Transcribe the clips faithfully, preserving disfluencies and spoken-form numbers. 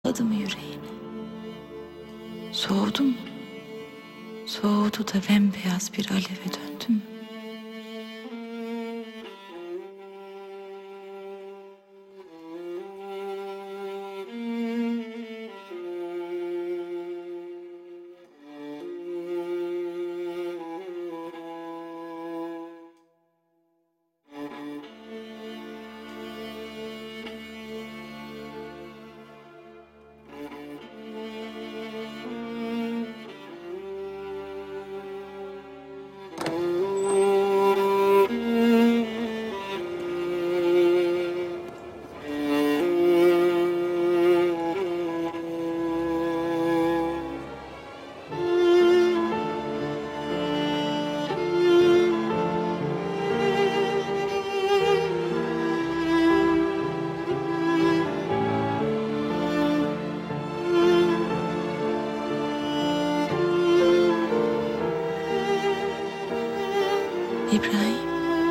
kapladı mı yüreğini? Soğudu mu? Soğudu da bembeyaz bir aleve döndü mü? İbrahim.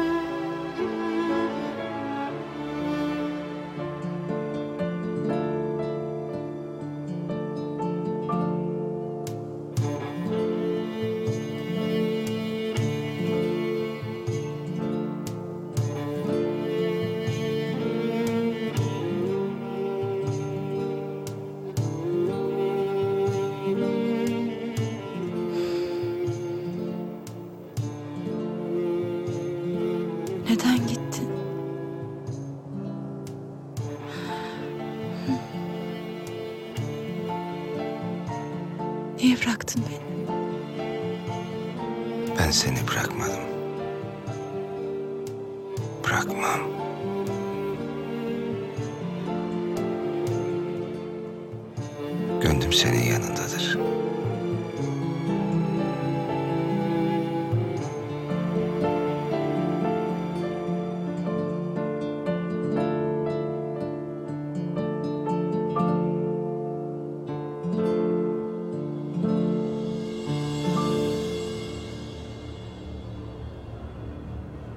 Neden gittin? Niye bıraktın beni? Ben seni bırakmadım. Bırakmam. Gönlüm senin yanındadır.